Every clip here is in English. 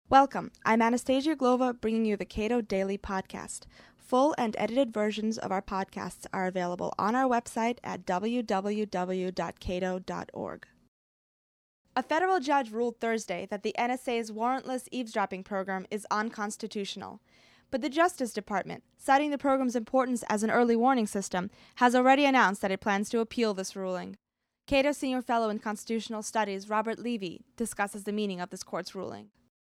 Welcome. I'm Anastasia Glova, bringing you the Cato Daily Podcast. Full and edited versions of our podcasts are available on our website at www.cato.org. A federal judge ruled Thursday that the NSA's warrantless eavesdropping program is unconstitutional. But the Justice Department, citing the program's importance as an early warning system, has already announced that it plans to appeal this ruling. Cato Senior Fellow in Constitutional Studies Robert Levy discusses the meaning of this court's ruling.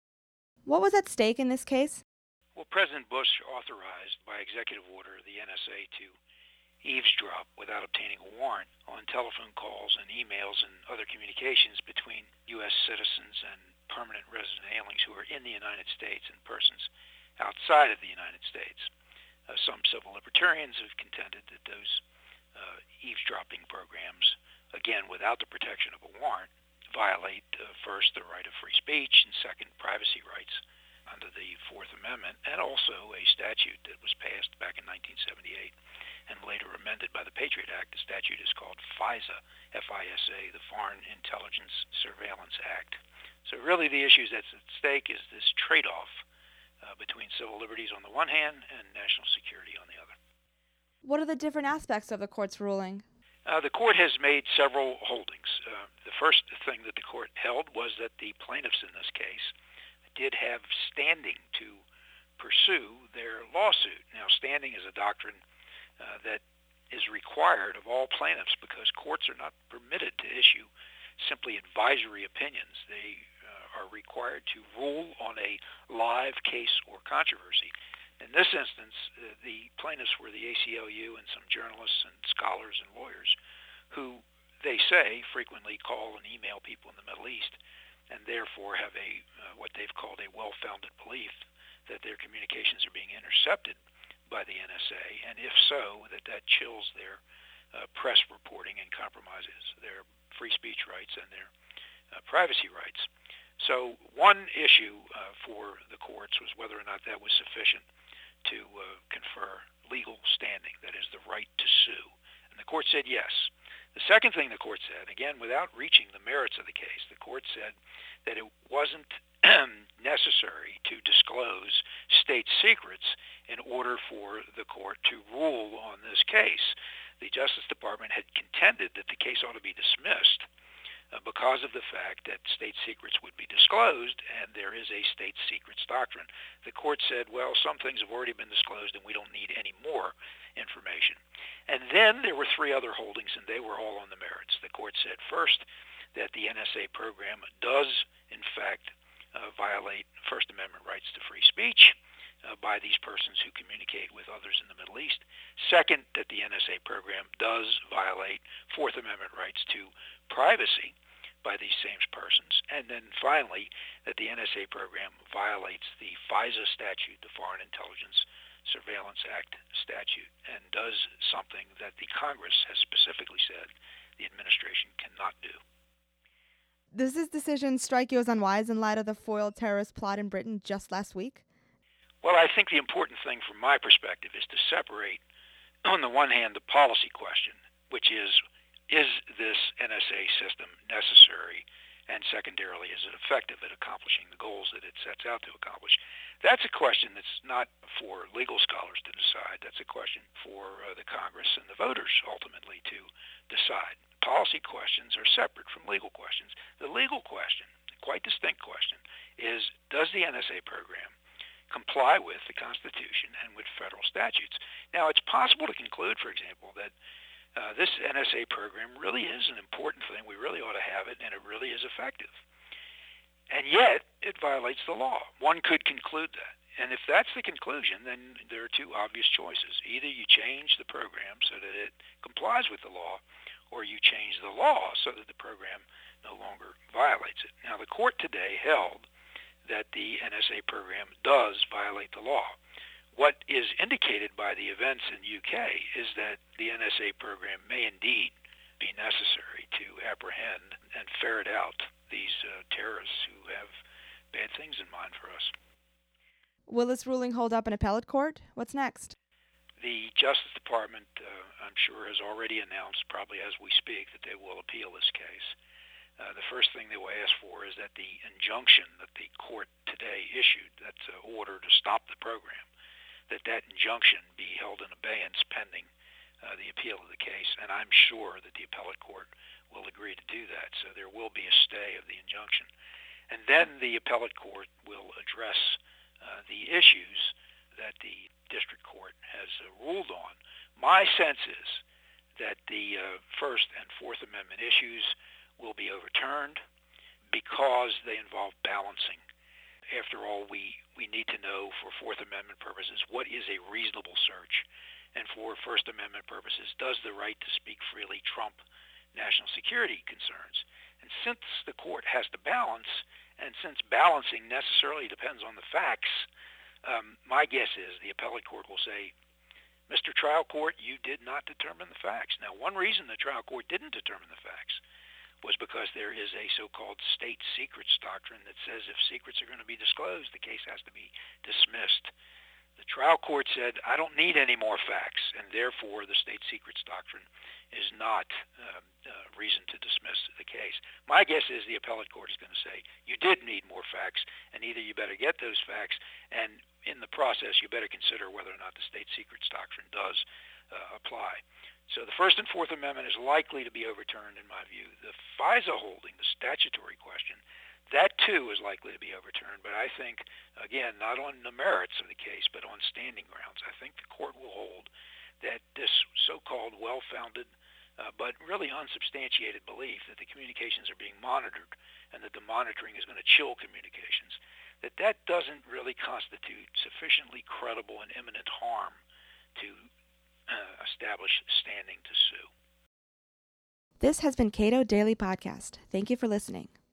What was at stake in this case? Well, President Bush authorized by executive order the NSA to eavesdrop without obtaining a warrant on telephone calls and emails and other communications between U.S. citizens and permanent resident aliens who are in the United States and persons outside of the United States. Some civil libertarians have contended that those eavesdropping programs, again without the protection of a warrant, violate first the right of free speech and second privacy rights under the Fourth Amendment, and also a statute that was passed back in 1978 and later amended by the Patriot Act. The statute is called FISA, F-I-S-A, the Foreign Intelligence Surveillance Act. So really the issue that's at stake is this trade-off between civil liberties on the one hand and national security on the other. What are the different aspects of the court's ruling? The court has made several holdings. The first thing that the court held was that the plaintiffs in this case did have standing to pursue their lawsuit. Now, standing is a doctrine that is required of all plaintiffs because courts are not permitted to issue simply advisory opinions. They are required to rule on a live case or controversy. In this instance, the plaintiffs were the ACLU and some journalists and scholars and lawyers who, they say, frequently call and email people in the Middle East and therefore have a what they've called a well-founded belief that their communications are being intercepted by the NSA, and if so, that chills their press reporting and compromises their free speech rights and their privacy rights. So one issue for the courts was whether or not that was sufficient to confer legal standing, that is, the right to sue. And the court said yes. The second thing the court said, again, without reaching the merits of the case, the court said that it wasn't necessary to disclose state secrets in order for the court to rule on this case. The Justice Department had contended that the case ought to be dismissed because of the fact that state secrets would be disclosed, and there is a state secrets doctrine. The court said, well, some things have already been disclosed and we don't need any more information. And then there were three other holdings, and they were all on the merits. The court said first that the NSA program does, in fact, violate First Amendment rights to free speech by these persons who communicate with others in the Middle East. Second, that the NSA program does violate Fourth Amendment rights to privacy by these same persons. And then finally, that the NSA program violates the FISA statute, the Foreign Intelligence Surveillance Act statute, and does something that the Congress has specifically said the administration cannot do. Does this decision strike you as unwise in light of the foiled terrorist plot in Britain just last week? Well, I think the important thing from my perspective is to separate, on the one hand, the policy question, which is this NSA system necessary, and secondarily, is it effective at accomplishing the goals that it sets out to accomplish? That's a question that's not for legal scholars to decide. That's a question for the Congress and the voters ultimately to decide. Policy questions are separate from legal questions. The legal question, a quite distinct question, is does the NSA program comply with the Constitution and with federal statutes? Now, it's possible to conclude, for example, that this NSA program really is an important thing. We really ought to have it, and it really is effective. And yet, it violates the law. One could conclude that. And if that's the conclusion, then there are two obvious choices. Either you change the program so that it complies with the law, or you change the law so that the program no longer violates it. Now, the court today held that the NSA program does violate the law. What is indicated by the events in UK is that the NSA program may indeed be necessary to apprehend and ferret out these terrorists who have bad things in mind for us. Will this ruling hold up in appellate court? What's next? The Justice Department, I'm sure, has already announced, probably as we speak, that they will appeal this case. The first thing they will ask for is that the injunction that the court today issued, that's an order to stop the program, that injunction be held in abeyance pending the appeal of the case, and I'm sure that the appellate court will agree to do that. So there will be a stay of the injunction. And then the appellate court will address the issues that the district court has ruled on. My sense is that the First and Fourth Amendment issues will be overturned because they involve balancing. After all, we need to know for Fourth Amendment purposes what is a reasonable search, and for First Amendment purposes, does the right to speak freely trump national security concerns? And since the court has to balance, and since balancing necessarily depends on the facts, my guess is the appellate court will say, Mr. Trial Court, you did not determine the facts. Now, one reason the trial court didn't determine the facts was because there is a so-called state secrets doctrine that says if secrets are going to be disclosed, the case has to be dismissed. The trial court said, I don't need any more facts, and therefore the state secrets doctrine is not reason to dismiss the case. My guess is the appellate court is going to say, you did need more facts, and either you better get those facts, and in the process you better consider whether or not the state secrets doctrine does apply. So the First and Fourth Amendment is likely to be overturned, in my view. The FISA holding, the statutory question, that too is likely to be overturned, but I think, again, not on the merits of the case, but on standing grounds. I think the court will hold that this so-called well-founded but really unsubstantiated belief that the communications are being monitored and that the monitoring is going to chill communications, that doesn't really constitute sufficiently credible and imminent harm to establish standing to sue. This has been Cato Daily Podcast. Thank you for listening.